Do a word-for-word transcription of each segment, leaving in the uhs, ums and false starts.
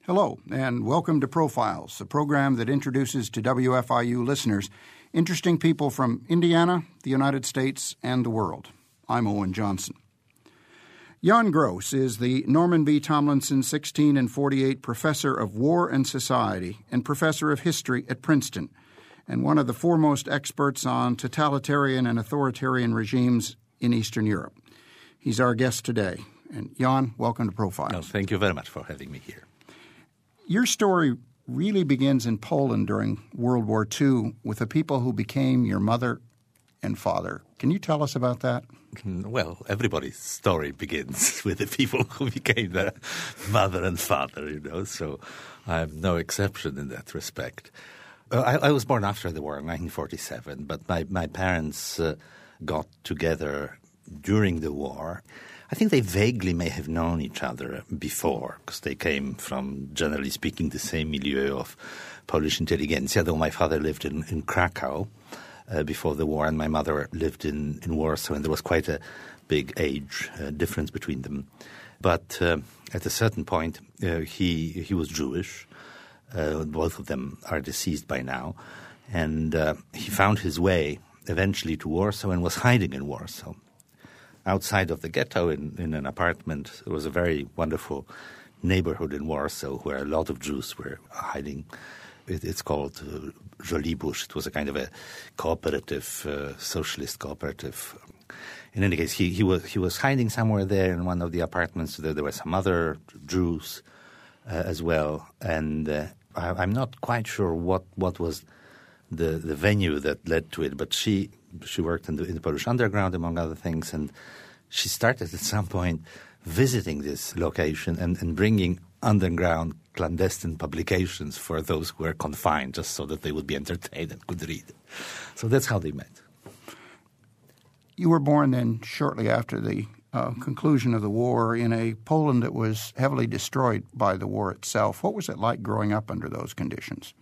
Hello, and welcome to Profiles, a program that introduces to W F I U listeners interesting people from Indiana, the United States, and the world. I'm Owen Johnson. Jan Gross is the Norman B. Tomlinson sixteen and forty-eight Professor of War and Society and Professor of History at Princeton, and one of the foremost experts on totalitarian and authoritarian regimes in Eastern Europe. He's our guest today. And Jan, welcome to Profiles. No, thank you very much for having me here. Your story really begins in Poland during World War Two with the people who became your mother and father. Can you tell us about that? Well, everybody's story begins with the people who became their mother and father, you know, so I'm no exception in that respect. Uh, I, I was born after the war in nineteen forty-seven, but my, my parents uh, got together during the war. I think they vaguely may have known each other before because they came from, generally speaking, the same milieu of Polish intelligentsia, though my father lived in, in Krakow uh, before the war and my mother lived in, in Warsaw, and there was quite a big age uh, difference between them. But uh, at a certain point, uh, he, he was Jewish. Uh, both of them are deceased by now. And uh, he found his way eventually to Warsaw and was hiding in Warsaw. Outside of the ghetto in, in an apartment, there was a very wonderful neighborhood in Warsaw where a lot of Jews were hiding. It, it's called uh, Żoliborz. It was a kind of a cooperative, uh, socialist cooperative. In any case, he, he was he was hiding somewhere there in one of the apartments. There, there were some other Jews uh, as well. And uh, I, I'm not quite sure what, what was the, the venue that led to it, but she... She worked in the, in the Polish underground, among other things, and she started at some point visiting this location and, and bringing underground clandestine publications for those who were confined, just so that they would be entertained and could read. So that's how they met. You were born then shortly after the uh, conclusion of the war in a Poland that was heavily destroyed by the war itself. What was it like growing up under those conditions?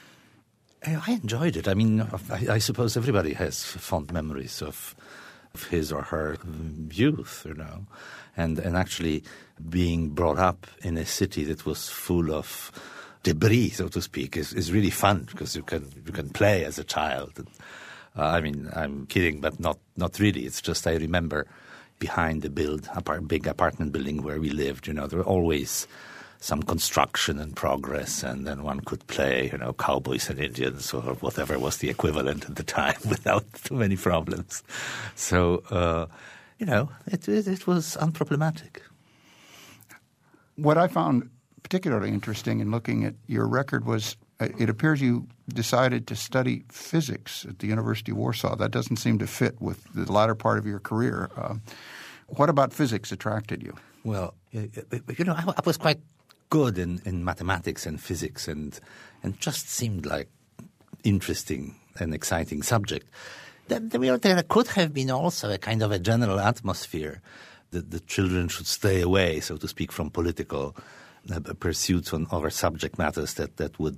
I enjoyed it. I mean, I, I suppose everybody has fond memories of, of his or her youth, you know, and and actually being brought up in a city that was full of debris, so to speak, is, is really fun because you can you can play as a child. And, uh, I mean, I'm kidding, but not not really. It's just I remember behind the build, apart, big apartment building where we lived, you know, there were always some construction in progress, and then one could play, you know, cowboys and Indians or whatever was the equivalent at the time without too many problems. So, uh, you know, it, it, it was unproblematic. What I found particularly interesting in looking at your record was uh, it appears you decided to study physics at the University of Warsaw. That doesn't seem to fit with the latter part of your career. Uh, what about physics attracted you? Well, you know, I, I was quite good in, in mathematics and physics and and just seemed like interesting and exciting subject. There, there could have been also a kind of a general atmosphere that the children should stay away, so to speak, from political uh, pursuits on other subject matters that, that would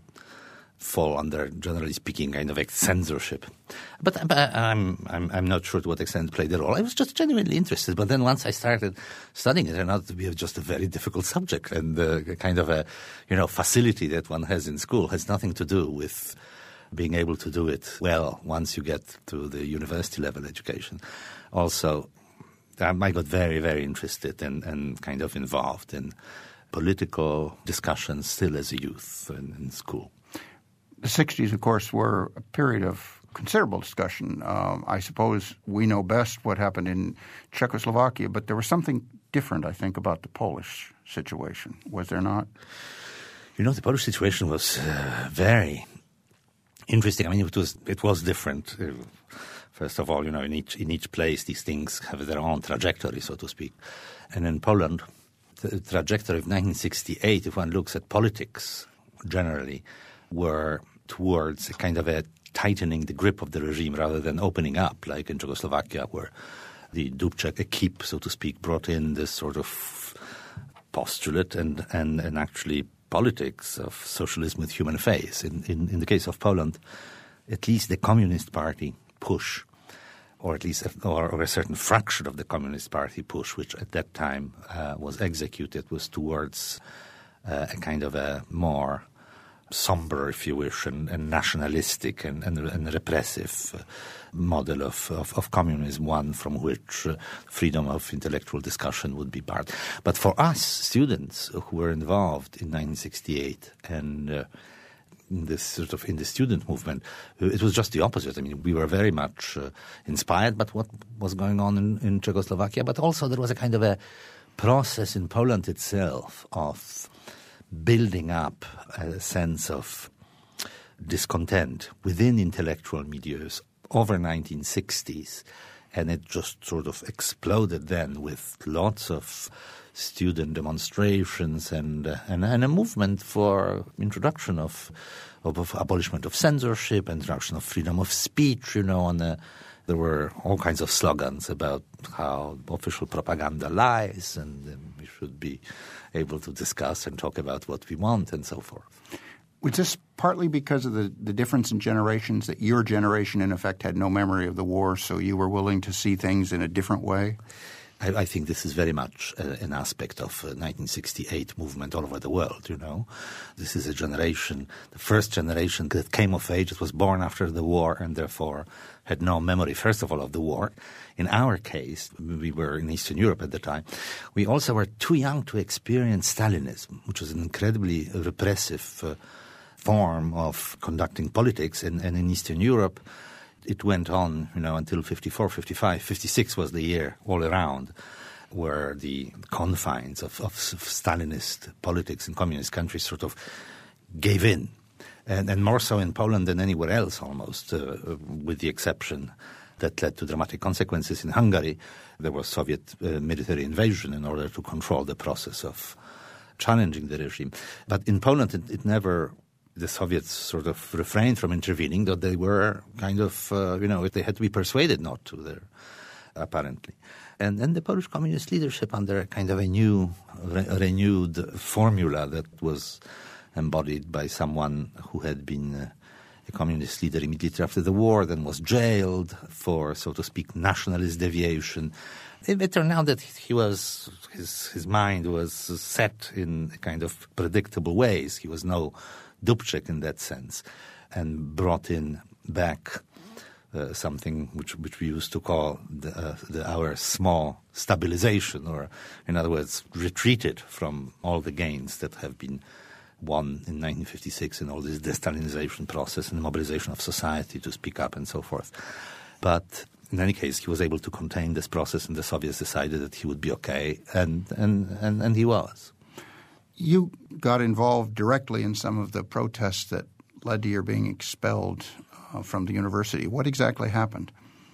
fall under, generally speaking, kind of a censorship. But, but I'm, I'm I'm not sure to what extent it played a role. I was just genuinely interested. But then once I started studying it, it turned out to be just a very difficult subject, and the kind of a, you know, facility that one has in school has nothing to do with being able to do it well once you get to the university level education. Also, I got very, very interested and, and kind of involved in political discussions still as a youth in, in school. The sixties, of course, were a period of considerable discussion. Um, I suppose we know best what happened in Czechoslovakia, but there was something different, I think, about the Polish situation. Was there not? You know, the Polish situation was uh, very interesting. I mean, it was it was different. Uh, first of all, you know, in each in each place, these things have their own trajectory, so to speak. And in Poland, the trajectory of nineteen sixty-eight, if one looks at politics generally, were towards a kind of a tightening the grip of the regime rather than opening up, like in Czechoslovakia, where the Dubček equipe, so to speak, brought in this sort of postulate and, and, and actually politics of socialism with human face. In, in, in the case of Poland, at least the Communist Party push, or at least a, or, or a certain fraction of the Communist Party push, which at that time uh, was executed, was towards uh, a kind of a more somber, if you wish, and, and nationalistic and, and, and repressive uh, model of, of, of communism, one from which uh, freedom of intellectual discussion would be barred. But for us, students who were involved in nineteen sixty-eight and uh, in this sort of in the student movement, it was just the opposite. I mean, we were very much uh, inspired by what was going on in, in Czechoslovakia, but also there was a kind of a process in Poland itself of building up a sense of discontent within intellectual milieus over nineteen sixties, and it just sort of exploded then with lots of student demonstrations and uh, and, and a movement for introduction of, of, of abolishment of censorship, introduction of freedom of speech, you know, and uh, there were all kinds of slogans about how official propaganda lies and um, we should be able to discuss and talk about what we want and so forth. Was this partly because of the, the difference in generations, that your generation, in effect, had no memory of the war, so you were willing to see things in a different way? I, I think this is very much uh, an aspect of uh, nineteen sixty-eight movement all over the world, you know. This is a generation, the first generation that came of age, that was born after the war and therefore had no memory, first of all, of the war. In our case, we were in Eastern Europe at the time, we also were too young to experience Stalinism, which was an incredibly repressive uh, form of conducting politics. And, and in Eastern Europe, it went on, you know, until fifty-four, fifty-five, fifty-six was the year all around where the confines of, of Stalinist politics in communist countries sort of gave in. And, and more so in Poland than anywhere else almost, uh, with the exception that led to dramatic consequences in Hungary. There was Soviet uh, military invasion in order to control the process of challenging the regime. But in Poland, it, it never... The Soviets sort of refrained from intervening, though they were kind of, uh, you know, they had to be persuaded not to there, apparently. And then the Polish communist leadership, under a kind of a new, re- renewed formula that was embodied by someone who had been uh, a communist leader immediately after the war, then was jailed for, so to speak, nationalist deviation. It, it turned out that he was, his, his mind was set in a kind of predictable ways. He was no Dubček in that sense, and brought in back uh, something which which we used to call the, uh, the, our small stabilization, or in other words, retreated from all the gains that have been won in nineteen fifty-six in all this de-Stalinization process and the mobilization of society to speak up and so forth. But in any case, he was able to contain this process, and the Soviets decided that he would be okay, and and, and, and he was. You got involved directly in some of the protests that led to your being expelled uh, from the university. What exactly happened?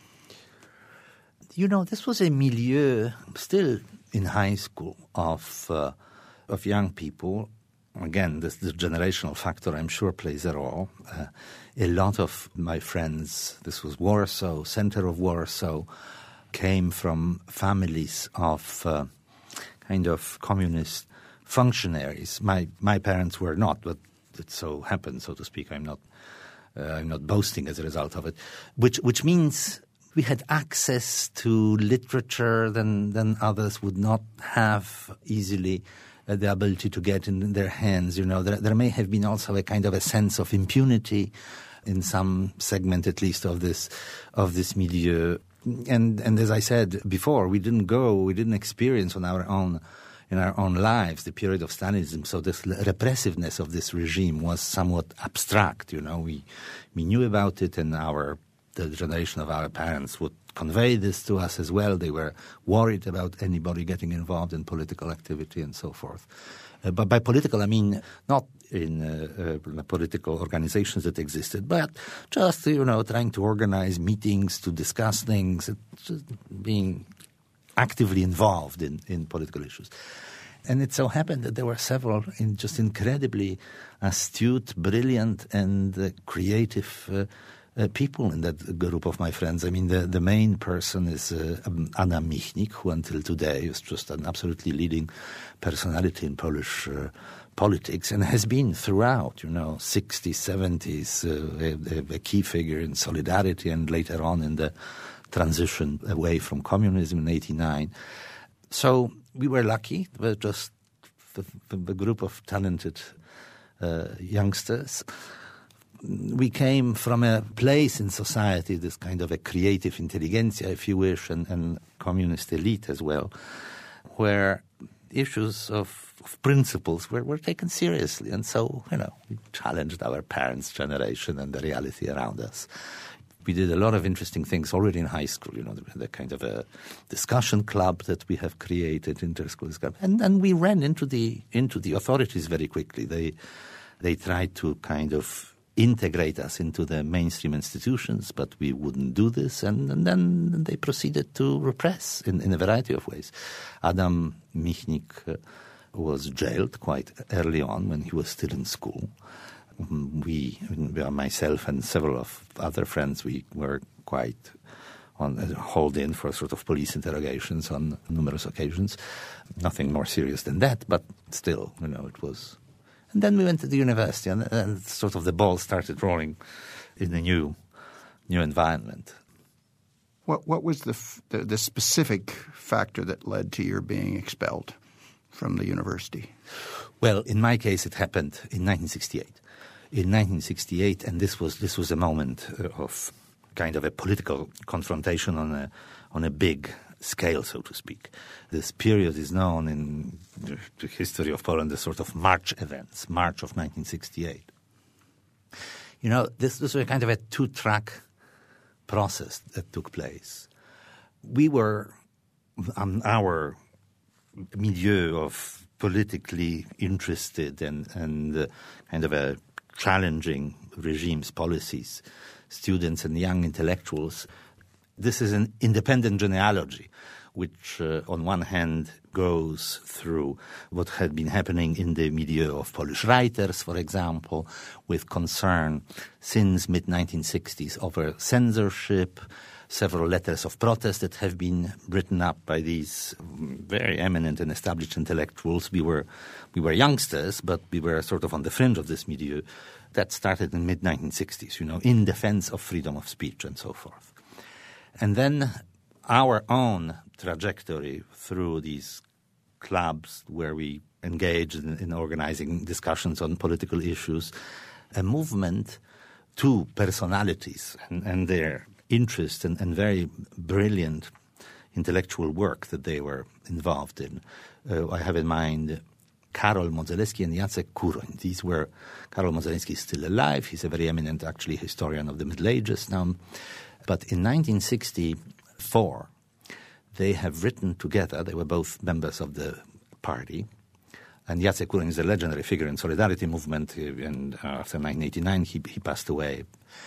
You know, this was a milieu still in high school of uh, of young people. Again, this, this generational factor, I'm sure, plays a role. Uh, a lot of my friends, this was Warsaw, center of Warsaw, came from families of uh, kind of communist functionaries. My my parents were not, but it so happened, so to speak. I'm not uh, I'm not boasting as a result of it. Which which means we had access to literature than than others would not have easily uh, the ability to get in their hands. You know, there there may have been also a kind of a sense of impunity in some segment, at least, of this of this milieu. And and as I said before, we didn't go, we didn't experience on our own. in our own lives, the period of Stalinism. So this repressiveness of this regime was somewhat abstract, you know. We we knew about it, and our the generation of our parents would convey this to us as well. They were worried about anybody getting involved in political activity and so forth. Uh, but by political, I mean not in uh, uh, political organizations that existed, but just, you know, trying to organize meetings to discuss things, just being actively involved in, in political issues. And it so happened that there were several in just incredibly astute, brilliant, and uh, creative uh, uh, people in that group of my friends. I mean, the, the main person is uh, Anna Michnik, who until today is just an absolutely leading personality in Polish uh, politics, and has been throughout, you know, sixties, seventies, uh, a, a key figure in Solidarity, and later on in the transition away from communism in eighty-nine. So we were lucky. There were just the, the group of talented uh, youngsters. We came from a place in society, this kind of a creative intelligentsia, if you wish, and, and communist elite as well, where issues of, of principles were, were taken seriously. And so, you know, we challenged our parents' generation and the reality around us. We did a lot of interesting things already in high school, you know, the, the kind of a discussion club that we have created, inter-school discussion. And then we ran into the into the authorities very quickly. They they tried to kind of integrate us into the mainstream institutions, but we wouldn't do this. And, and then they proceeded to repress in, in a variety of ways. Adam Michnik uh, was jailed quite early on when he was still in school. We, myself and several of other friends, we were quite on, uh, hauled in for sort of police interrogations on numerous occasions. Nothing more serious than that, but still, you know, it was... And then we went to the university, and, and sort of the ball started rolling in a new, new environment. What what was the, f- the the specific factor that led to your being expelled from the university? Well, in my case, it happened in nineteen sixty-eight. In nineteen sixty-eight, and this was this was a moment of kind of a political confrontation on a on a big scale, so to speak. This period is known in the history of Poland as sort of March events, March of nineteen sixty-eight. You know, this, this was kind of a two-track process that took place. We were, um, our milieu of politically interested and, and uh, kind of a challenging regime's policies, students and young intellectuals. This is an independent genealogy, which uh, on one hand goes through what had been happening in the milieu of Polish writers, for example, with concern since mid nineteen sixties over censorship, several letters of protest that have been written up by these very eminent and established intellectuals. We were, we were youngsters, but we were sort of on the fringe of this milieu. That started in mid nineteen sixties, you know, in defense of freedom of speech and so forth. And then our own trajectory through these clubs where we engaged in, in organizing discussions on political issues, a movement to personalities and, and their interest and, and very brilliant intellectual work that they were involved in. Uh, I have in mind Karol Modzelewski and Jacek Kuroń. These were, Karol Modzelewski is still alive. He's a very eminent, actually, historian of the Middle Ages now. But in nineteen sixty-four, they have written together, they were both members of the party, and Jacek Kuroń is a legendary figure in Solidarity movement, and after nineteen eighty-nine he, he passed away.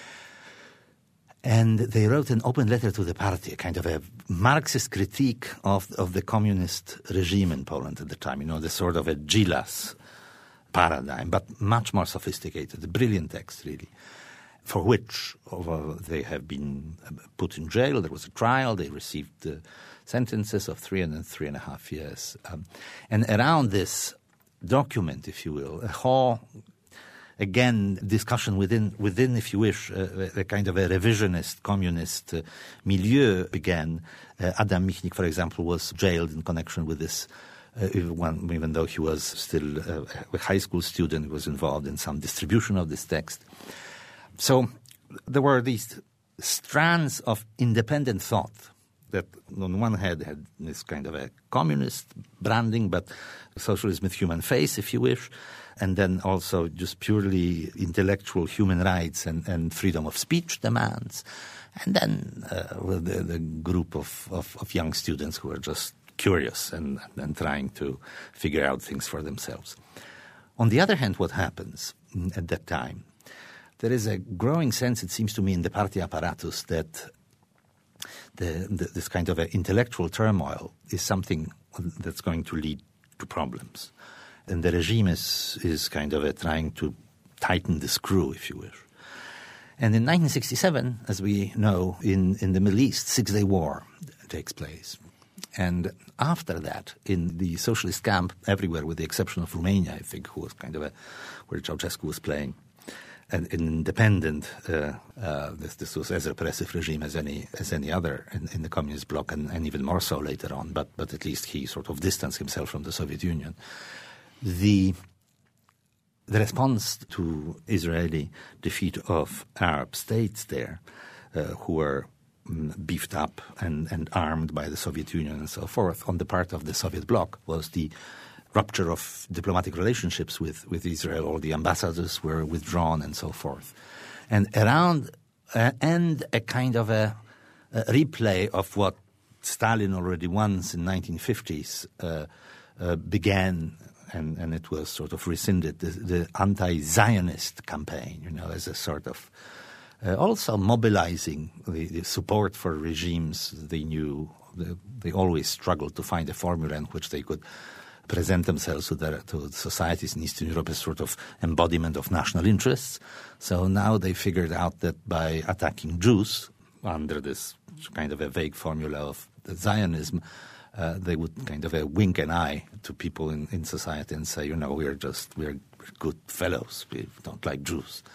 And they wrote an open letter to the party, a kind of a Marxist critique of, of the communist regime in Poland at the time, you know, the sort of a Gilas paradigm, but much more sophisticated, a brilliant text, really, for which uh, they have been put in jail. There was a trial. They received uh, sentences of three and three and a half years. Um, and around this document, if you will, a whole, again, discussion within, within if you wish, uh, a kind of a revisionist communist uh, milieu began. Uh, Adam Michnik, for example, was jailed in connection with this. Uh, even, even though he was still uh, a high school student, he was involved in some distribution of this text. So there were these strands of independent thought that on one hand had this kind of a communist branding, but socialism with human face, if you wish, and then also just purely intellectual human rights and, and freedom of speech demands. And then uh, the, the group of, of, of young students who were just curious and, and trying to figure out things for themselves. On the other hand, what happens at that time, there is a growing sense, it seems to me, in the party apparatus that the, the, this kind of intellectual turmoil is something that's going to lead to problems. And the regime is, is kind of a trying to tighten the screw, if you wish. And in nineteen sixty-seven, as we know, in, in the Middle East, Six-Day War takes place. And after that, in the socialist camp everywhere, with the exception of Romania, I think, who was kind of a, where Ceausescu was playing, an independent, uh, uh, this, this was as repressive regime as any as any other in, in the communist bloc, and, and even more so later on. But but at least he sort of distanced himself from the Soviet Union. the the response to Israeli defeat of Arab states there, uh, who were um, beefed up and, and armed by the Soviet Union and so forth on the part of the Soviet bloc, was the rupture of diplomatic relationships with, with Israel. All the ambassadors were withdrawn and so forth. And around uh, and a kind of a, a replay of what Stalin already once in nineteen fifties uh, uh, began, and, and it was sort of rescinded, the, the anti-Zionist campaign, you know, as a sort of uh, also mobilizing the, the support for regimes they knew. They, they always struggled to find a formula in which they could present themselves to, their, to societies in Eastern Europe as sort of embodiment of national interests. So now they figured out that by attacking Jews under this kind of a vague formula of Zionism, uh, they would kind of uh, wink an eye to people in, in society and say, you know, we're just, we're good fellows. We don't like Jews.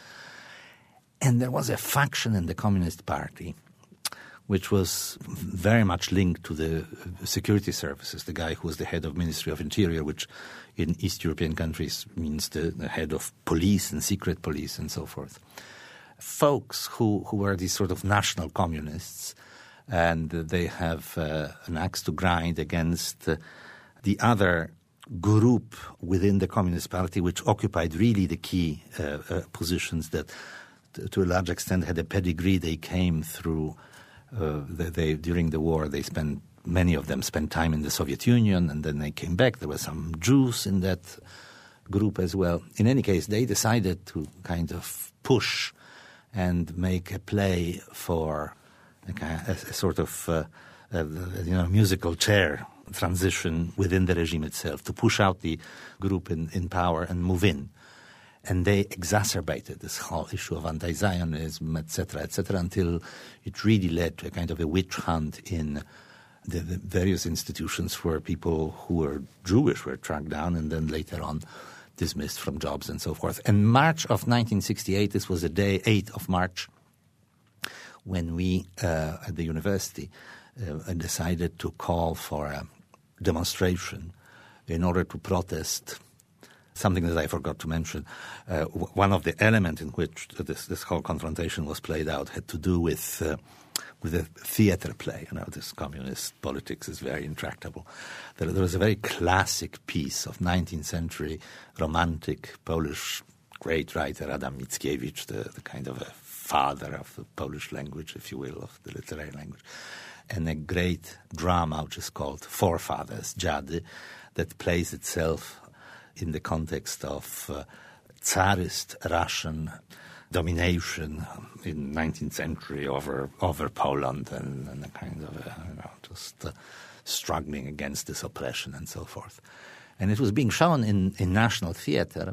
And there was a faction in the Communist Party which was very much linked to the security services, the guy who was the head of Ministry of Interior, which in East European countries means the, the head of police and secret police and so forth. Folks who, who were these sort of national communists, and they have uh, an axe to grind against uh, the other group within the Communist Party, which occupied really the key uh, uh, positions that, t- to a large extent, had a pedigree. They came through Uh, they, they during the war, they spent many of them spent time in the Soviet Union, and then they came back. There were some Jews in that group as well. In any case, they decided to kind of push and make a play for a, a, a sort of uh, a, you know musical chair transition within the regime itself, to push out the group in, in power and move in. And they exacerbated this whole issue of anti-Zionism, et cetera, et cetera, until it really led to a kind of a witch hunt in the, the various institutions where people who were Jewish were tracked down and then later on dismissed from jobs and so forth. And March of nineteen sixty-eight, this was the day, eighth of March, when we uh, at the university uh, decided to call for a demonstration in order to protest something that I forgot to mention. Uh, w- one of the elements in which this, this whole confrontation was played out had to do with uh, with a theater play. You know, this communist politics is very intractable. There, there was a very classic piece of nineteenth century romantic Polish great writer Adam Mickiewicz, the, the kind of a father of the Polish language, if you will, of the literary language, and a great drama which is called Forefathers, Dziady, that plays itself in the context of uh, Tsarist Russian domination in nineteenth century over over Poland, and, and a kind of a, you know, just uh, struggling against this oppression and so forth. And it was being shown in, in National Theatre,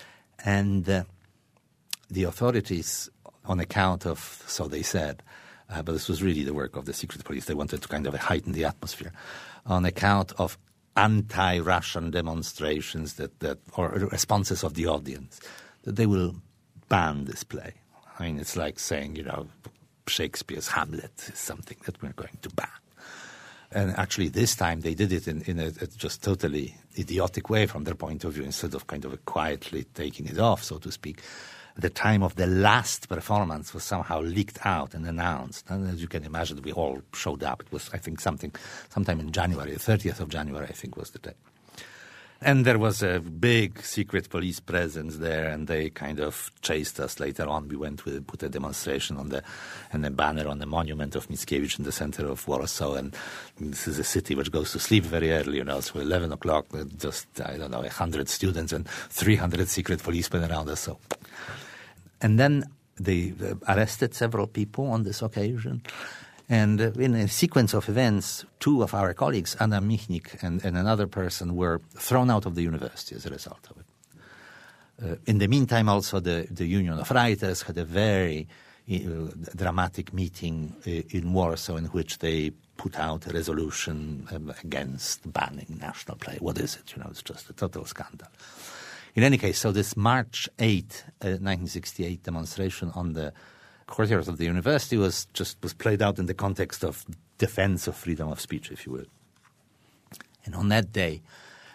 and uh, the authorities, on account of, so they said, uh, but this was really the work of the secret police, they wanted to kind of heighten the atmosphere, on account of anti-Russian demonstrations that, that or responses of the audience, that they will ban this play. I mean, it's like saying, you know, Shakespeare's Hamlet is something that we're going to ban. And actually this time they did it in, in a, a just totally idiotic way from their point of view, instead of kind of a quietly taking it off, so to speak. The time of the last performance was somehow leaked out and announced. And as you can imagine, we all showed up. It was, I think, something sometime in January, the thirtieth of January, I think, was the day. And there was a big secret police presence there, and they kind of chased us later on. We went with put a demonstration on the and a banner on the monument of Mickiewicz in the center of Warsaw. And this is a city which goes to sleep very early, you know. So eleven o'clock, just I don't know, a hundred students and three hundred secret policemen around us. So. And then they arrested several people on this occasion. And in a sequence of events, two of our colleagues, Anna Michnik and, and another person, were thrown out of the university as a result of it. Uh, in the meantime, also, the, the Union of Writers had a very uh, dramatic meeting uh, in Warsaw in which they put out a resolution um, against banning national play. What is it? You know, it's just a total scandal. In any case, so this March eighth, uh, nineteen sixty-eight demonstration on the courtyard of the university was just was played out in the context of defense of freedom of speech, if you will. And on that day,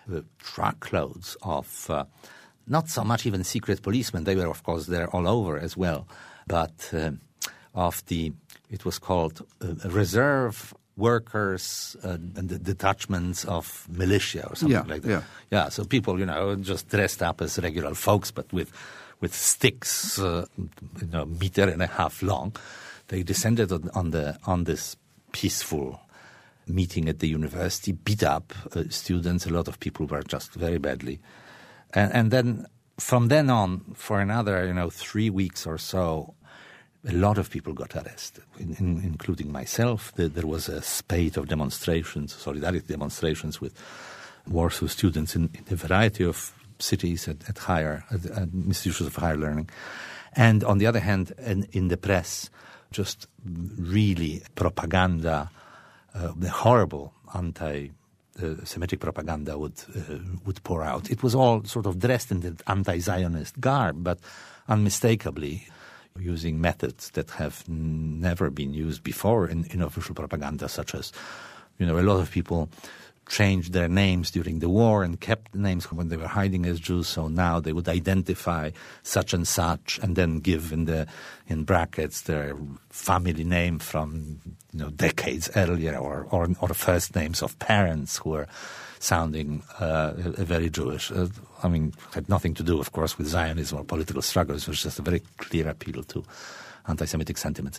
uh, truckloads of uh, not so much even secret policemen. They were, of course, there all over as well. But uh, of the, it was called uh, reserve workers uh, and the detachments of militia or something yeah, like that. Yeah. yeah, so people, you know, just dressed up as regular folks, but with with sticks, uh, you know, meter and a half long. They descended on, on the on this peaceful meeting at the university, beat up uh, students. A lot of people were just very badly. And, and then from then on, for another, you know, three weeks or so, a lot of people got arrested, in, in, including myself. The, there was a spate of demonstrations, solidarity demonstrations with Warsaw students in, in a variety of cities at, at higher at, at institutions of higher learning. And on the other hand, in, in the press, just really propaganda, uh, the horrible anti Uh, Semitic propaganda would uh, would pour out. It was all sort of dressed in the anti-Zionist garb, but unmistakably using methods that have n- never been used before in, in official propaganda, such as, you know, a lot of people changed their names during the war and kept the names when they were hiding as Jews, so now they would identify such and such and then give in the in brackets their family name from, you know, decades earlier, or or, or first names of parents who were sounding uh, very Jewish. Uh, I mean, had nothing to do, of course, with Zionism or political struggles. It was just a very clear appeal to anti-Semitic sentiments.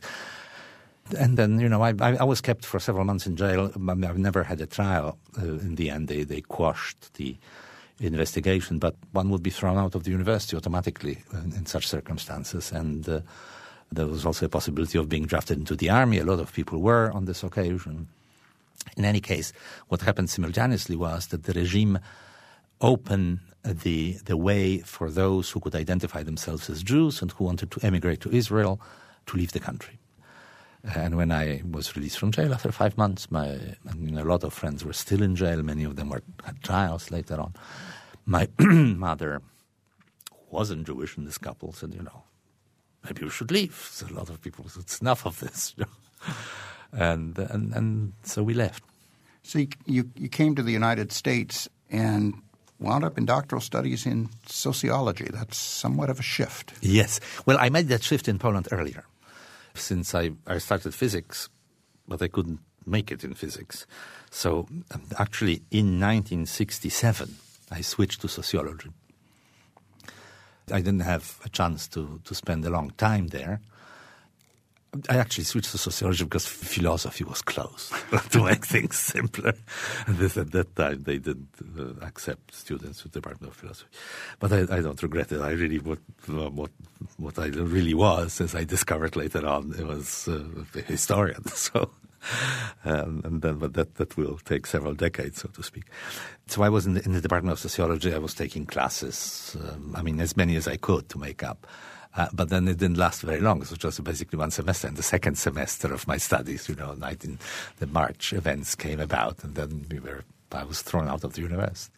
And then, you know, I, I, I was kept for several months in jail. I've never had a trial. Uh, in the end, they, they quashed the investigation, but one would be thrown out of the university automatically in, in such circumstances. And uh, there was also a possibility of being drafted into the army. A lot of people were on this occasion. In any case, what happened simultaneously was that the regime opened the, the way for those who could identify themselves as Jews and who wanted to emigrate to Israel to leave the country. And when I was released from jail after five months, my and, you know, a lot of friends were still in jail. Many of them were had trials later on. My mother, who wasn't Jewish in this couple, said, you know, maybe you should leave. So a lot of people said, it's enough of this. You know? and, and and so we left. So you, you, you came to the United States and wound up in doctoral studies in sociology. That's somewhat of a shift. Yes. Well, I made that shift in Poland earlier. Since I, I started physics, but I couldn't make it in physics. So um, actually in nineteen sixty-seven, I switched to sociology. I didn't have a chance to, to spend a long time there. I actually switched to sociology because philosophy was closed, to make things simpler. And this, at that time, they didn't uh, accept students to the Department of Philosophy. But I, I don't regret it. I really, what, what, what I really was, as I discovered later on, it was uh, a historian. So, um, and then, but that, that will take several decades, so to speak. So I was in the, in the Department of Sociology. I was taking classes, um, I mean, as many as I could to make up. Uh, but then it didn't last very long. It was just basically one semester. And the second semester of my studies, you know, nineteen, the March events came about, and then we were, I was thrown out of the university.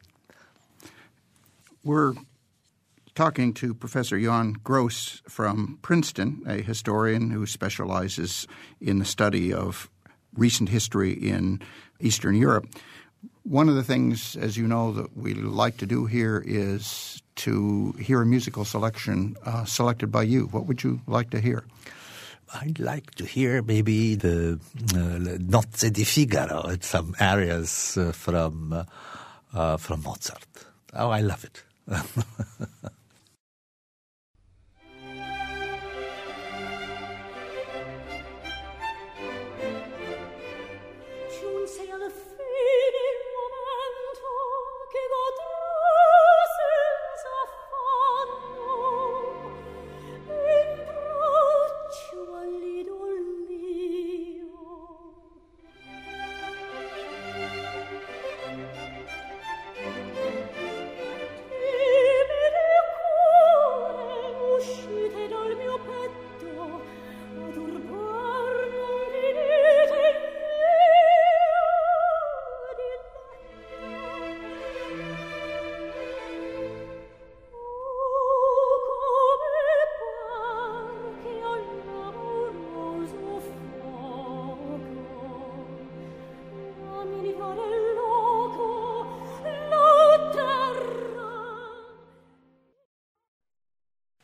We're talking to Professor Jan Gross from Princeton, a historian who specializes in the study of recent history in Eastern Europe. One of the things, as you know, that we like to do here is to hear a musical selection uh, selected by you. What would you like to hear? I'd like to hear maybe the uh, Nozze di Figaro in some areas uh, from uh, uh, from Mozart. Oh, I love it. Timide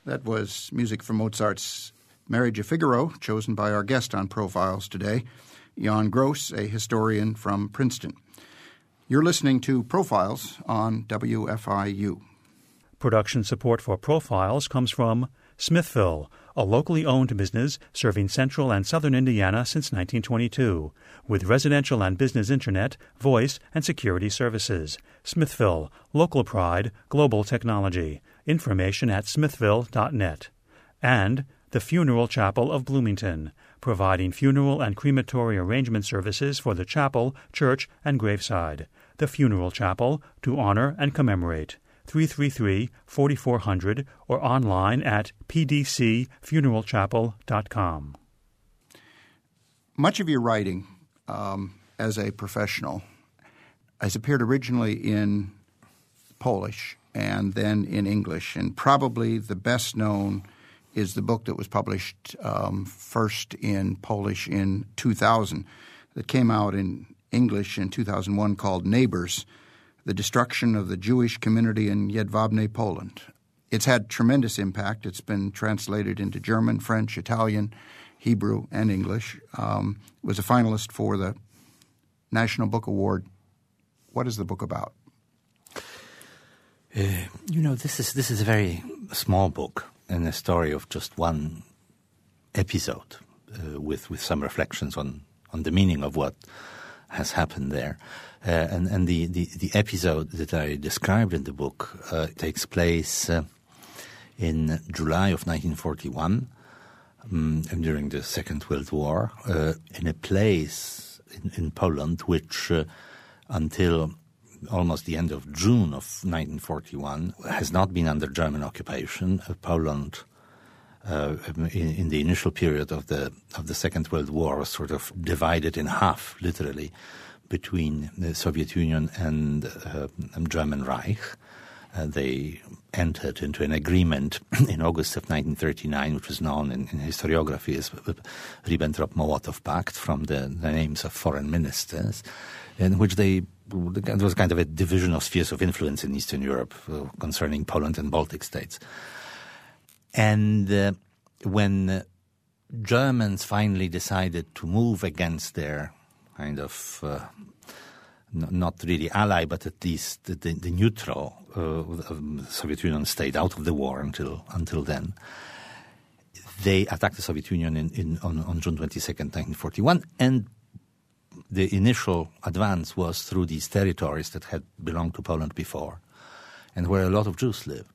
That was music from Mozart's Marriage of Figaro, chosen by our guest on Profiles today, Jan Gross, a historian from Princeton. You're listening to Profiles on W F I U. Production support for Profiles comes from Smithville, a locally owned business serving central and southern Indiana since nineteen twenty-two, with residential and business internet, voice, and security services. Smithville, local pride, global technology. Information at smithville dot net. And the Funeral Chapel of Bloomington, providing funeral and crematory arrangement services for the chapel, church, and graveside. The Funeral Chapel, to honor and commemorate. three three three, four four zero zero or online at p d c funeral chapel dot com. Much of your writing um, as a professional has appeared originally in Polish and then in English, and probably the best known is the book that was published um, first in Polish in two thousand that came out in English in two thousand one called Neighbors, The Destruction of the Jewish Community in Jedwabne, Poland. It's had tremendous impact. It's been translated into German, French, Italian, Hebrew, and English. Um, it was a finalist for the National Book Award. What is the book about? Uh, you know, this is this is a very small book and a story of just one episode uh, with with some reflections on, on the meaning of what has happened there. Uh, and and the, the, the episode that I described in the book uh, takes place uh, in July of nineteen forty-one, um, during the Second World War, uh, in a place in, in Poland which uh, until almost the end of June of nineteen forty-one has not been under German occupation. Uh, Poland, uh, in, in the initial period of the of the Second World War, was sort of divided in half, literally, between the Soviet Union and uh, German Reich. Uh, they entered into an agreement in August of nineteen thirty-nine, which was known in, in historiography as the Ribbentrop-Molotov Pact, from the, the names of foreign ministers, in which they there was kind of a division of spheres of influence in Eastern Europe uh, concerning Poland and Baltic states. And uh, when uh, Germans finally decided to move against their kind of uh, n- not really ally, but at least the, the, the neutral uh, the Soviet Union stayed out of the war until until then. They attacked the Soviet Union in, in on, on June twenty-second, nineteen forty-one, and the initial advance was through these territories that had belonged to Poland before, and where a lot of Jews lived.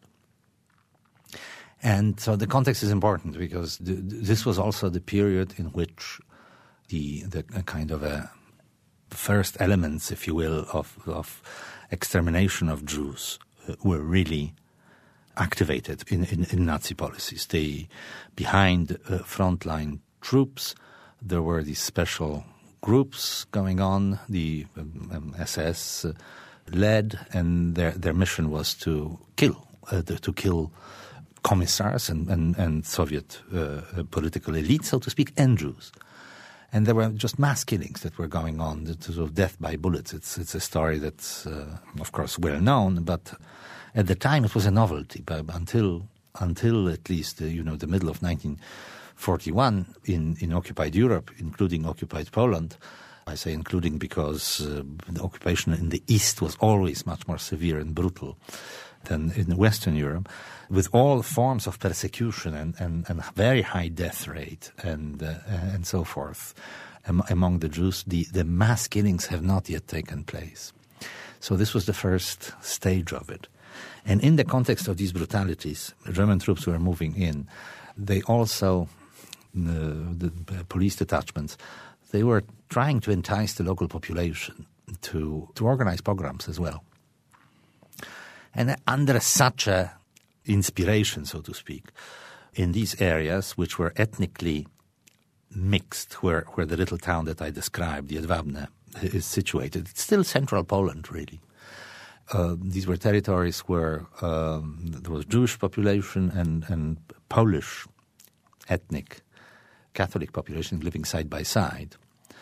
And so the context is important because th- this was also the period in which the the kind of a first elements, if you will, of, of extermination of Jews uh, were really activated in, in, in Nazi policies. They, behind uh, frontline troops, there were these special groups going on, the um, um, S S uh, led, and their their mission was to kill, uh, the, to kill commissars and, and, and Soviet uh, political elite, so to speak, and Jews. And there were just mass killings that were going on, the sort of death by bullets. It's it's a story that's, uh, of course, well known, but at the time it was a novelty. But until until at least uh, you know the middle of nineteen forty-one in, in occupied Europe, including occupied Poland. I say including because uh, the occupation in the East was always much more severe and brutal than in Western Europe, with all forms of persecution and, and, and very high death rate and uh, and so forth um, among the Jews. The, the mass killings have not yet taken place. So this was the first stage of it. And in the context of these brutalities, the German troops who were moving in, they also, uh, the police detachments, they were trying to entice the local population to, to organize pogroms as well. And under such a inspiration, so to speak, in these areas which were ethnically mixed, where, where the little town that I described, Jedwabne, is situated, it's still central Poland, really. Uh, these were territories where um, there was Jewish population and, and Polish ethnic Catholic population living side by side.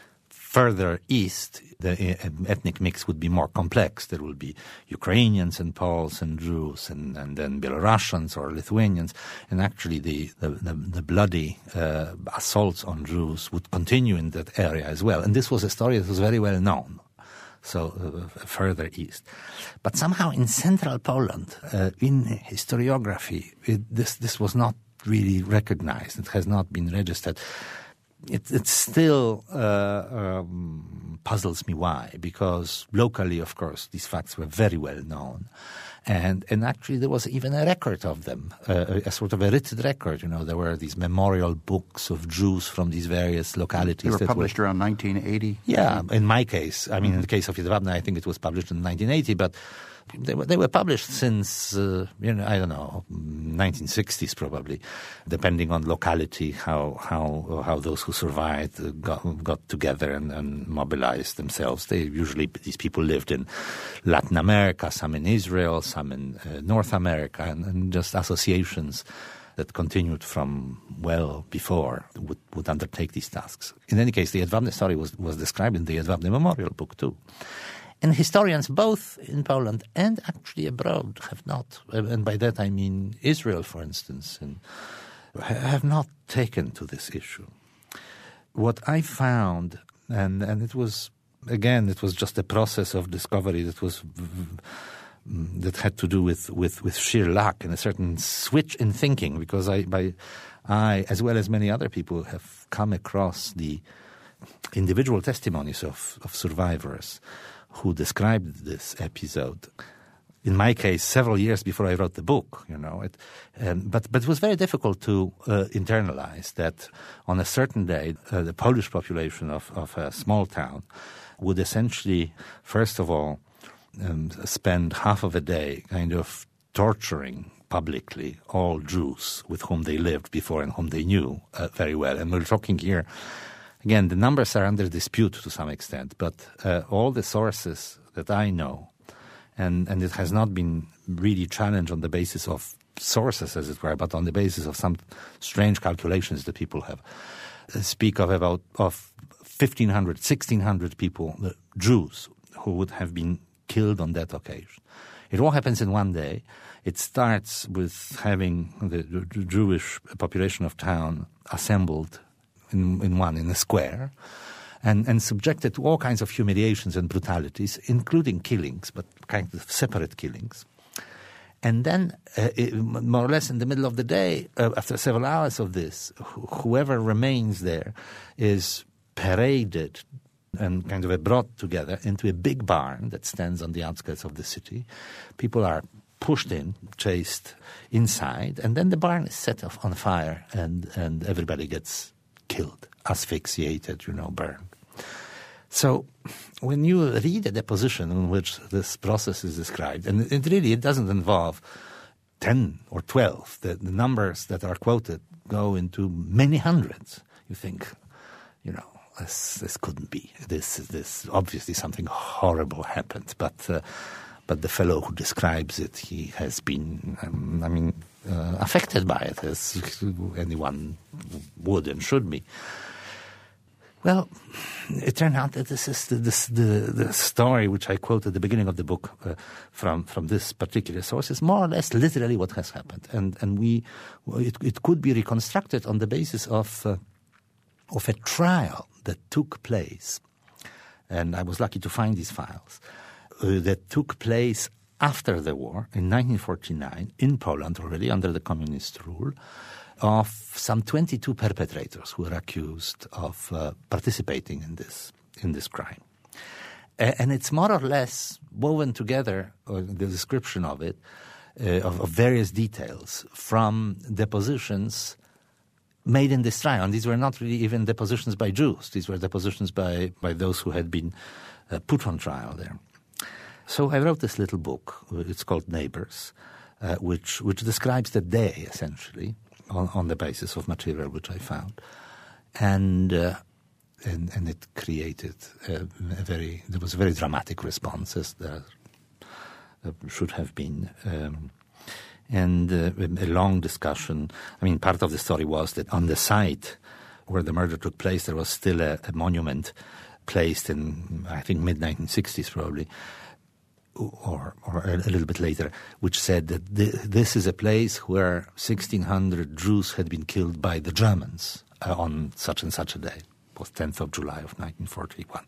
further east, the ethnic mix would be more complex. There will be Ukrainians and Poles and Jews, and, and then Belarusians or Lithuanians. And actually the, the, the, the bloody uh, assaults on Jews would continue in that area as well. And this was a story that was very well known, so uh, further east. But somehow in central Poland, uh, in historiography, it, this, this was not really recognized. It has not been registered. It, it still uh, um, puzzles me why, because locally, of course, these facts were very well known. And and actually there was even a record of them, uh, a sort of a written record. You know, there were these memorial books of Jews from these various localities. They were that published were, around nineteen eighty? Yeah, in my case. I mean, in the case of Jedwabne, I think it was published in nineteen eighty, but They were, they were published since, uh, you know, I don't know, nineteen sixties probably, depending on locality, how how how those who survived got, got together and, and mobilized themselves. They usually, these people lived in Latin America, some in Israel, some in uh, North America, and, and just associations that continued from well before would, would undertake these tasks. In any case, the Jedwabne story was, was described in the Jedwabne Memorial book too. And historians both in Poland and actually abroad have not, and by that I mean Israel, for instance, and have not taken to this issue. What I found, and, and it was, again, it was just a process of discovery that was that had to do with, with, with sheer luck and a certain switch in thinking, because I, by, I, as well as many other people, have come across the individual testimonies of, of survivors who described this episode. In my case, several years before I wrote the book, you know, it, um, but but it was very difficult to uh, internalize that on a certain day, uh, the Polish population of, of a small town would essentially, first of all, um, spend half of a day kind of torturing publicly all Jews with whom they lived before and whom they knew uh, very well. And we're talking here. Again, the numbers are under dispute to some extent, but uh, all the sources that I know, and, and it has not been really challenged on the basis of sources, as it were, but on the basis of some strange calculations that people have, uh, speak of about of fifteen hundred, sixteen hundred people, uh, Jews, who would have been killed on that occasion. It all happens in one day. It starts with having the, the Jewish population of town assembled In, in one, in a square, and, and subjected to all kinds of humiliations and brutalities, including killings, but kind of separate killings. And then, uh, it, more or less in the middle of the day, uh, after several hours of this, wh- whoever remains there is paraded and kind of brought together into a big barn that stands on the outskirts of the city. People are pushed in, chased inside, and then the barn is set off on fire, and, and everybody gets killed, asphyxiated, you know, burned. So when you read a deposition in which this process is described, and it really it doesn't involve ten or twelve, the, the numbers that are quoted go into many hundreds, you think, you know, this, this couldn't be. This, this obviously something horrible happened, but uh, but the fellow who describes it, he has been, um, I mean, uh, affected by it, as anyone would and should be. Well, it turned out that this is the, this, the, the story which I quote at the beginning of the book uh, from from this particular source is more or less literally what has happened, and and we it, it could be reconstructed on the basis of uh, of a trial that took place, and I was lucky to find these files. Uh, that took place after the war in nineteen forty-nine in Poland, already under the communist rule, of some twenty-two perpetrators who were accused of uh, participating in this in this crime. Uh, and it's more or less woven together, or the description of it, uh, of, of various details from depositions made in this trial. And these were not really even depositions by Jews. These were depositions by, by those who had been uh, put on trial there. So I wrote this little book. It's called Neighbors, uh, which which describes the day, essentially, on, on the basis of material which I found. And uh, and, and it created a, a very, there was a very dramatic response, as there uh, should have been. Um, and uh, a long discussion. I mean, part of the story was that on the site where the murder took place, there was still a, a monument placed in, I think, mid nineteen sixties probably, or, or a little bit later, which said that th- this is a place where sixteen hundred Jews had been killed by the Germans uh, on such and such a day. It was tenth of July of nineteen forty-one.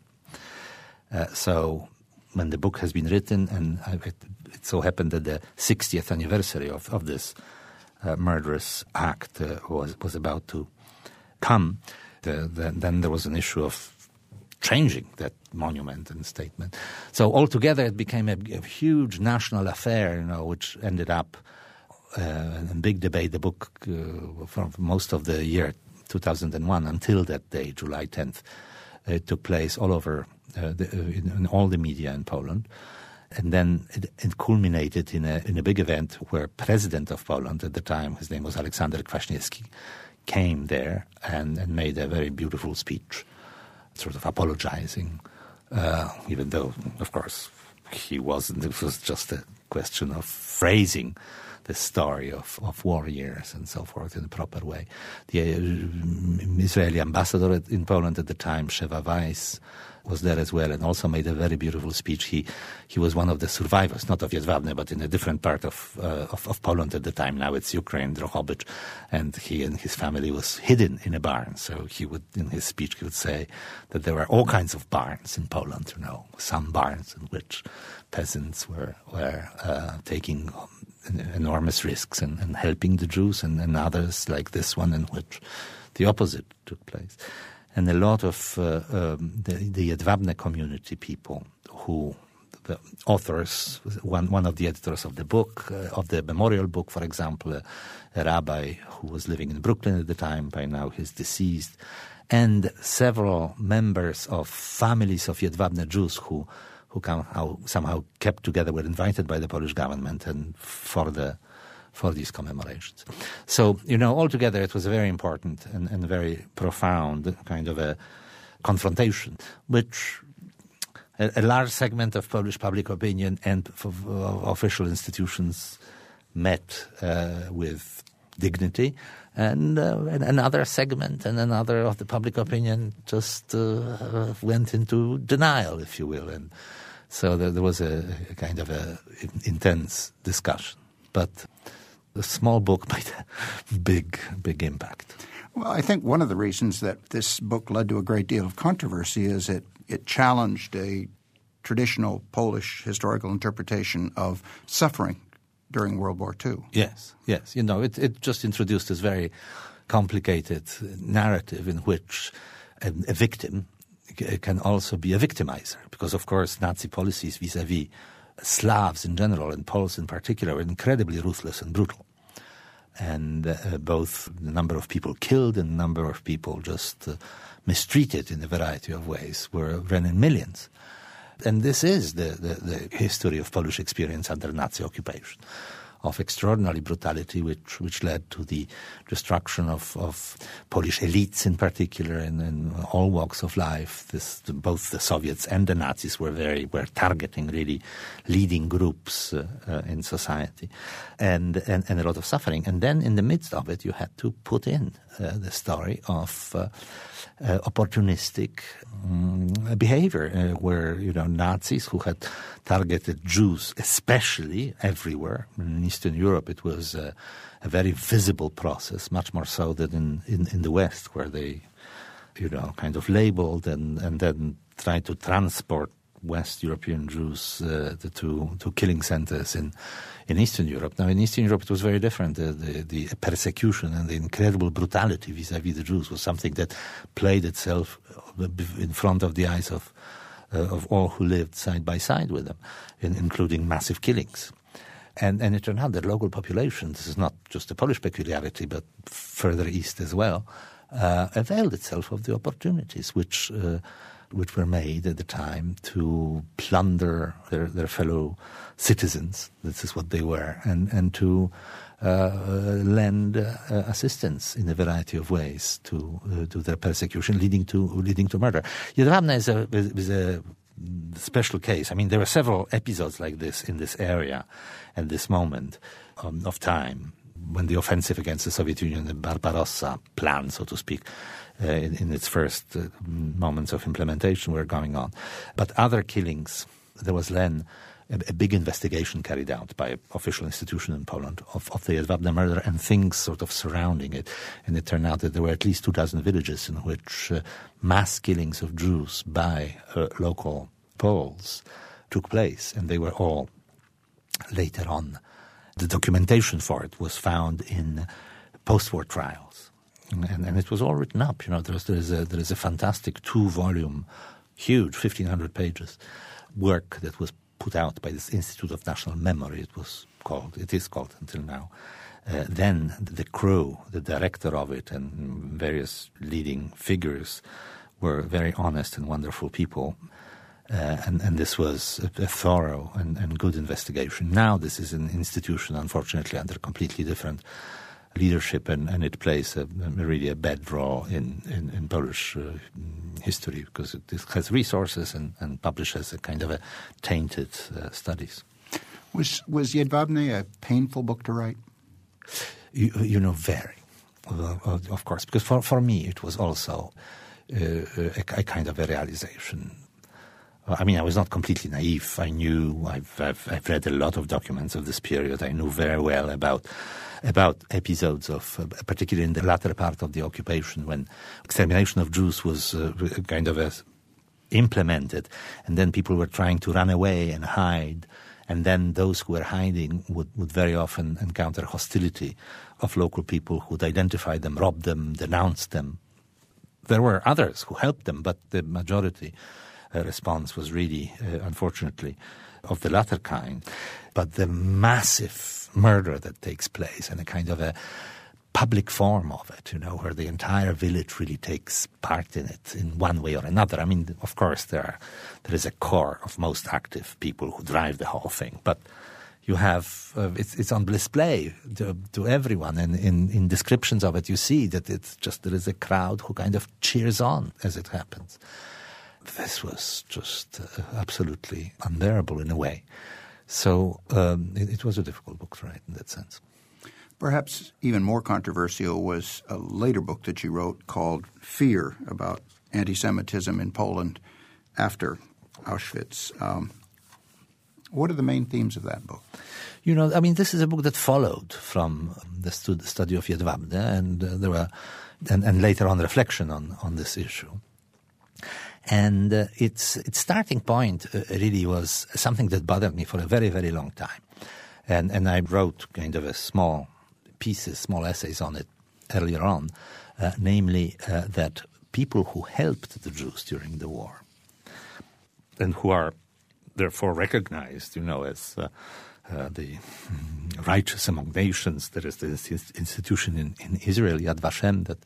Uh, so when the book has been written, and it, it so happened that the sixtieth anniversary of, of this uh, murderous act uh, was, was about to come, the, the, then there was an issue of changing that monument and statement. So altogether it became a, a huge national affair, you know, which ended up uh, in a big debate. The book uh, for most of the year two thousand one until that day, July tenth, uh, it took place all over, uh, the, uh, in, in all the media in Poland. And then it, it culminated in a, in a big event where President of Poland at the time, his name was Aleksander Kwaśniewski, came there and, and made a very beautiful speech, sort of apologizing, uh, even though, of course, he wasn't. It was just a question of phrasing the story of, of warriors and so forth in a proper way. The uh, Israeli ambassador in Poland at the time, Sheva Weiss, was there as well and also made a very beautiful speech. He he was one of the survivors, not of Jedwabne, but in a different part of, uh, of of Poland at the time. Now it's Ukraine, Drohobych, and he and his family was hidden in a barn. So he would, in his speech, he would say that there were all kinds of barns in Poland. You know, some barns in which peasants were were uh, taking enormous risks and, and helping the Jews, and, and others like this one in which the opposite took place. And a lot of uh, um, the, the Jedwabne community people who, the authors, one one of the editors of the book, uh, of the memorial book, for example, a, a rabbi who was living in Brooklyn at the time, by now he's deceased, and several members of families of Jedwabne Jews who who somehow, somehow kept together, were invited by the Polish government and for the for these commemorations. So, you know, altogether it was a very important and, and very profound kind of a confrontation, which a, a large segment of Polish public opinion and f- f- official institutions met uh, with dignity, and, uh, and another segment and another of the public opinion just uh, went into denial, if you will. And so there, there was a, a kind of a intense discussion. But a small book made a big, big impact. Well, I think one of the reasons that this book led to a great deal of controversy is it, it challenged a traditional Polish historical interpretation of suffering during World War Two. Yes, yes. You know, it, it just introduced this very complicated narrative in which a, a victim can also be a victimizer, because, of course, Nazi policies vis-à-vis Slavs in general and Poles in particular were incredibly ruthless and brutal. And uh, both the number of people killed and the number of people just uh, mistreated in a variety of ways were ran in millions. And this is the, the, the history of Polish experience under Nazi occupation, of extraordinary brutality, which which led to the destruction of, of Polish elites in particular, and in all walks of life. This, both the Soviets and the Nazis were very were targeting really leading groups uh, uh, in society, and, and and a lot of suffering. And then in the midst of it, you had to put in uh, the story of uh, uh, opportunistic um, behavior, uh, where you know Nazis who had targeted Jews, especially everywhere in Eastern Europe. It was uh, a very visible process, much more so than in, in, in the West, where they, you know, kind of labeled and, and then tried to transport West European Jews uh, to to killing centers in in Eastern Europe. Now, in Eastern Europe, it was very different. The, the, the persecution and the incredible brutality vis-à-vis the Jews was something that played itself in front of the eyes of uh, of all who lived side by side with them, in, including massive killings. And, and it turned out that local population, this is not just a Polish peculiarity, but further east as well, uh, availed itself of the opportunities which uh, which were made at the time to plunder their, their fellow citizens. This is what they were, and, and to uh, lend uh, assistance in a variety of ways to uh, to their persecution, leading to leading to murder. Jedwabne is a is a special case. I mean, there were several episodes like this in this area at this moment um, of time. when the offensive against the Soviet Union, the Barbarossa plan, so to speak, uh, in, in its first uh, moments of implementation were going on. But other killings, there was then a, a big investigation carried out by an official institution in Poland of, of the Jedwabne murder and things sort of surrounding it. And it turned out that there were at least two dozen villages in which uh, mass killings of Jews by uh, local Poles took place, and they were all later on. The documentation for it was found in post-war trials, and, and it was all written up. You know, there is, there is a there is a fantastic two-volume, huge, fifteen hundred pages work that was put out by this Institute of National Memory. It was called, it is called until now. Uh, then the crew, the director of it, and various leading figures were very honest and wonderful people. Uh, and, and this was a, a thorough and, and good investigation. Now this is an institution, unfortunately, under completely different leadership, and, and it plays a, a really a bad role in, in, in Polish uh, history, because it, it has resources and, and publishes a kind of a tainted uh, studies. Was, was Jedwabne a painful book to write? You, you know, very, uh, of course, because for, for me it was also uh, a, a kind of a realization. I mean, I was not completely naive. I knew, I've, I've, I've read a lot of documents of this period. I knew very well about about episodes of, uh, particularly in the latter part of the occupation, when extermination of Jews was uh, kind of a, implemented, and then people were trying to run away and hide, and then those who were hiding would, would very often encounter hostility of local people who would identify them, rob them, denounce them. There were others who helped them, but the majority Uh, response was really, uh, unfortunately, of the latter kind. But the massive murder that takes place, and a kind of a public form of it, you know, where the entire village really takes part in it in one way or another. I mean, of course, there are, there is a core of most active people who drive the whole thing, but you have, uh, it's, it's on display to, to everyone, and in, in descriptions of it you see that it's just, there is a crowd who kind of cheers on as it happens. This was just uh, absolutely unbearable in a way. So um, it, it was a difficult book to write in that sense. Perhaps even more controversial was a later book that you wrote called Fear, about anti-Semitism in Poland after Auschwitz. Um, what are the main themes of that book? You know, I mean, this is a book that followed from the stud- study of Jedwabne, and uh, there were, and, and later on reflection on, on this issue. And uh, its its starting point uh, really was something that bothered me for a very, very long time. And and I wrote kind of a small pieces, small essays on it earlier on, uh, namely uh, that people who helped the Jews during the war and who are therefore recognized, you know, as uh, uh, the mm, righteous among nations, there is this institution in, in Israel, Yad Vashem, that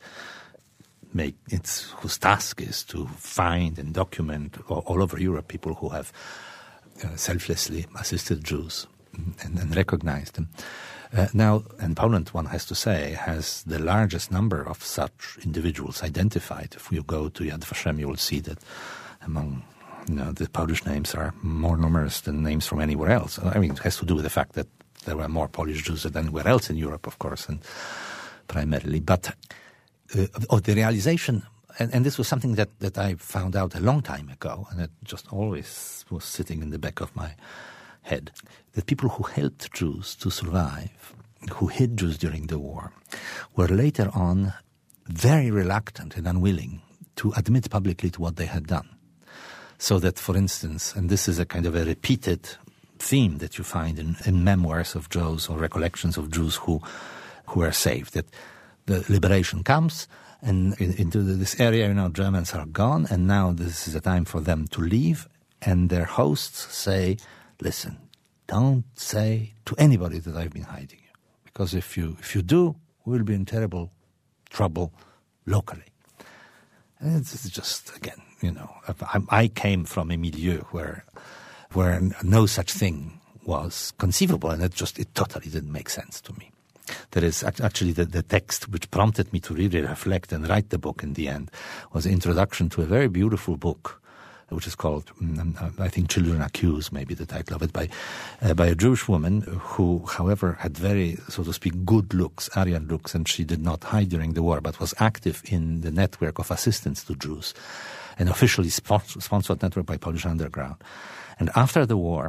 Make its whose task is to find and document all, all over Europe people who have uh, selflessly assisted Jews and, and recognized them. Uh, now, and Poland, one has to say, has the largest number of such individuals identified. If you go to Yad Vashem, you will see that among you know, the Polish names are more numerous than names from anywhere else. I mean, it has to do with the fact that there were more Polish Jews than anywhere else in Europe, of course, and primarily. But Uh, of the realization, and, and this was something that, that I found out a long time ago, and it just always was sitting in the back of my head, that people who helped Jews to survive, who hid Jews during the war, were later on very reluctant and unwilling to admit publicly to what they had done. So that, for instance, and this is a kind of a repeated theme that you find in, in memoirs of Jews or recollections of Jews who who are saved, that the liberation comes, and in, into this area, you know, Germans are gone, and now this is a time for them to leave, and their hosts say, listen, don't say to anybody that I've been hiding you, because if you if you do, we'll be in terrible trouble locally. And it's just, again, you know, I, I came from a milieu where where no such thing was conceivable, and it just, it totally didn't make sense to me. There is actually the, the text which prompted me to really reflect and write the book in the end was an introduction to a very beautiful book which is called, I think, Children Accused, maybe the title of it, by uh, by a Jewish woman who, however, had very, so to speak, good looks, Aryan looks, and she did not hide during the war, but was active in the network of assistance to Jews, an officially sponsor, sponsored network by Polish Underground. And after the war,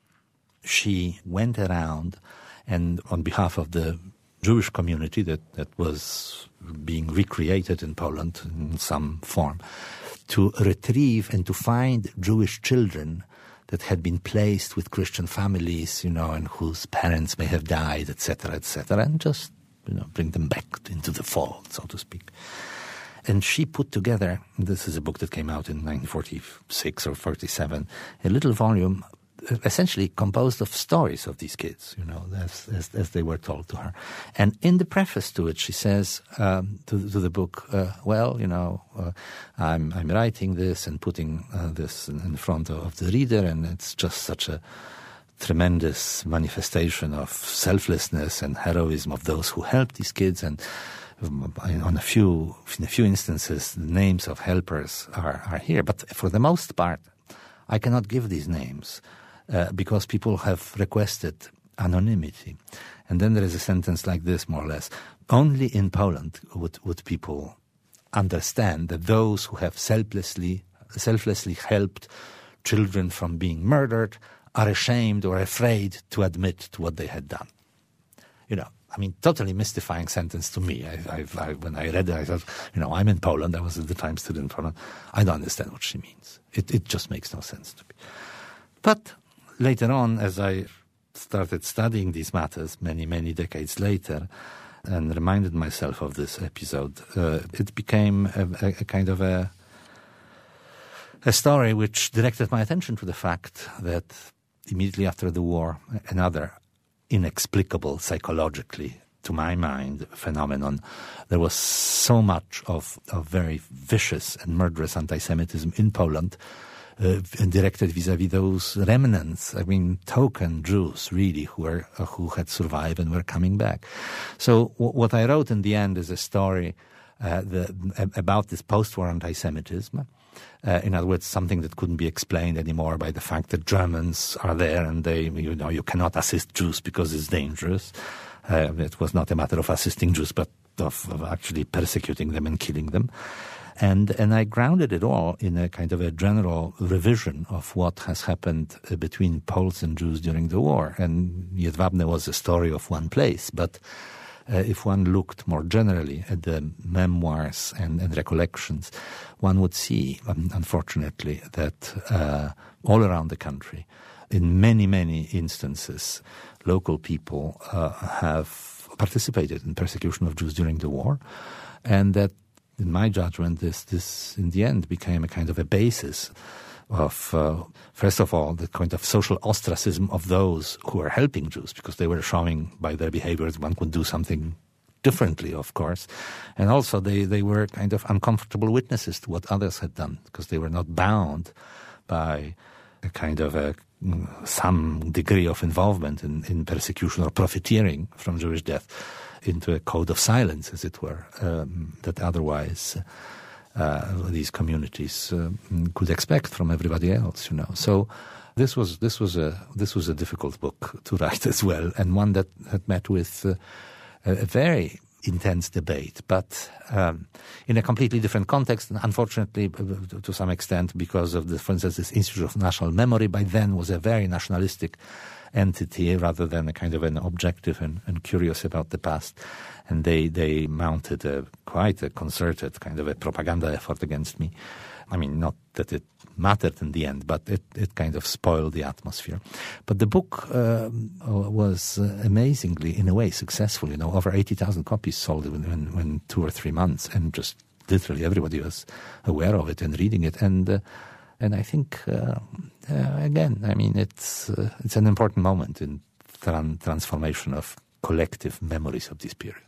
she went around and on behalf of the Jewish community that, that was being recreated in Poland in some form, to retrieve and to find Jewish children that had been placed with Christian families, you know, and whose parents may have died, et cetera, et cetera, and just, you know, bring them back into the fold, so to speak. And she put together, this is a book that came out in nineteen forty-six or forty-seven, a little volume essentially composed of stories of these kids, you know, as, as, as they were told to her. And in the preface to it, she says um, to, to the book, uh, well, you know, uh, I'm, I'm writing this and putting uh, this in, in front of, of the reader, and it's just such a tremendous manifestation of selflessness and heroism of those who helped these kids. And on a few, in a few instances, the names of helpers are, are here. But for the most part, I cannot give these names. Uh, because people have requested anonymity. And then there is a sentence like this, more or less. Only in Poland would, would people understand that those who have selflessly, selflessly helped children from being murdered are ashamed or afraid to admit to what they had done. You know, I mean, totally mystifying sentence to me. I, I, I, when I read it, I thought, you know, I'm in Poland. I was at the time student in Poland. I don't understand what she means. It, it just makes no sense to me. But later on, as I started studying these matters many, many decades later and reminded myself of this episode, uh, it became a, a, a kind of a, a story which directed my attention to the fact that immediately after the war, another inexplicable, psychologically, to my mind, phenomenon, there was so much of, of very vicious and murderous anti-Semitism in Poland, Uh, and directed vis-à-vis those remnants, I mean, token Jews, really, who were uh, who had survived and were coming back. So w- what I wrote in the end is a story uh, the, about this post-war anti-Semitism. Uh, in other words, something that couldn't be explained anymore by the fact that Germans are there and they, you know, you cannot assist Jews because it's dangerous. Uh, it was not a matter of assisting Jews, but of, of actually persecuting them and killing them. And and I grounded it all in a kind of a general revision of what has happened uh, between Poles and Jews during the war. And Jedwabne was a story of one place, but uh, if one looked more generally at the memoirs and, and recollections, one would see, um, unfortunately, that uh, all around the country, in many, many instances, local people uh, have participated in persecution of Jews during the war, and that in my judgment, this, this in the end became a kind of a basis of, uh, first of all, the kind of social ostracism of those who were helping Jews, because they were showing by their behaviors one could do something differently, of course. And also they, they were kind of uncomfortable witnesses to what others had done, because they were not bound by a kind of a, some degree of involvement in, in persecution or profiteering from Jewish death, into a code of silence, as it were, um, that otherwise uh, these communities uh, could expect from everybody else, you know. So this was this was a this was a difficult book to write as well, and one that had met with uh, a very intense debate, but um, in a completely different context, and unfortunately, to some extent, because of the, for instance, this Institute of National Memory by then was a very nationalistic entity rather than a kind of an objective and, and curious about the past. And they, they mounted a quite a concerted kind of a propaganda effort against me. I mean, not that it mattered in the end, but it, it kind of spoiled the atmosphere. But the book uh, was uh, amazingly, in a way, successful. You know, over eighty thousand copies sold in, in, in two or three months, and just literally everybody was aware of it and reading it. And uh, And I think, uh, uh, again, I mean, it's uh, it's an important moment in tran- transformation of collective memories of this period.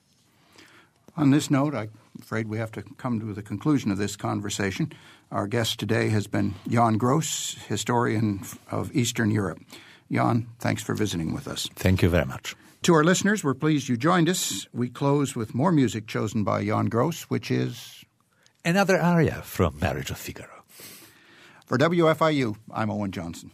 On this note, I'm afraid we have to come to the conclusion of this conversation. Our guest today has been Jan Gross, historian of Eastern Europe. Jan, thanks for visiting with us. Thank you very much. To our listeners, we're pleased you joined us. We close with more music chosen by Jan Gross, which is another aria from Marriage of Figaro. For W F I U, I'm Owen Johnson.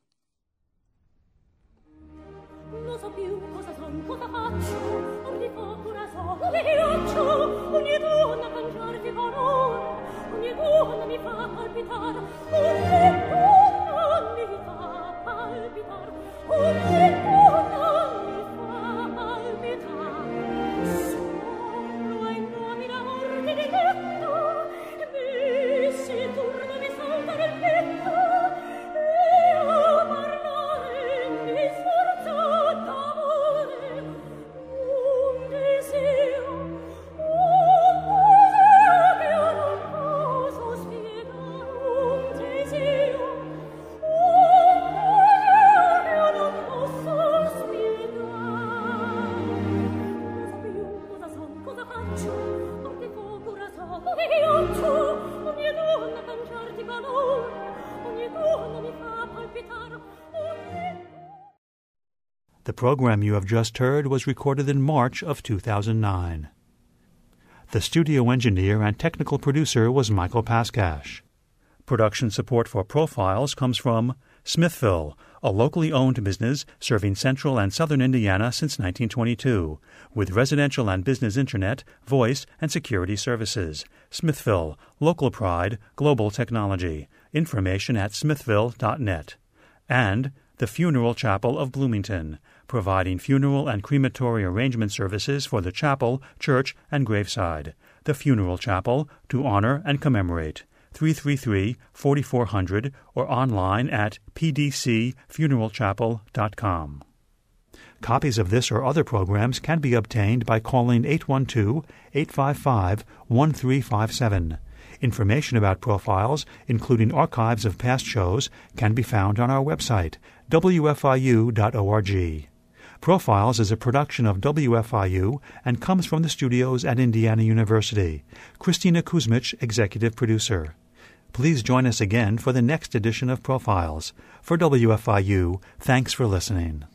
Non so più cosa son, cosa faccio, or di paura so, dove io ogni donna cangiarti valore, ogni donna mi fa palpitar, ogni donna mi fa palpitar, ogni donna mi fa palpitar. Solo ai nuovi d'amor di diletto, mi si turba, mi salta nel petto, e a parlare mi sforzo d'amore, un desio, un desio che io non posso spiegare, un desio, un desio che io non posso spiegare. Non so più cosa son, cosa faccio, or che paura so, dove io ciò, ogni donna cangiarti valore, ogni donna mi fa palpitare, ogni... The program you have just heard was recorded in March of two thousand nine. The studio engineer and technical producer was Michael Paskash. Production support for Profiles comes from Smithville, a locally owned business serving central and southern Indiana since nineteen twenty-two, with residential and business internet, voice, and security services. Smithville, local pride, global technology. Information at smithville dot net. And the Funeral Chapel of Bloomington, providing funeral and crematory arrangement services for the chapel, church, and graveside. The Funeral Chapel, to honor and commemorate. three three three, four four zero zero or online at p d c funeral chapel dot com. Copies of this or other programs can be obtained by calling eight one two, eight five five, one three five seven. Information about Profiles, including archives of past shows, can be found on our website, w f i u dot org. Profiles is a production of W F I U and comes from the studios at Indiana University. Christina Kuzmich, executive producer. Please join us again for the next edition of Profiles. For W F I U, thanks for listening.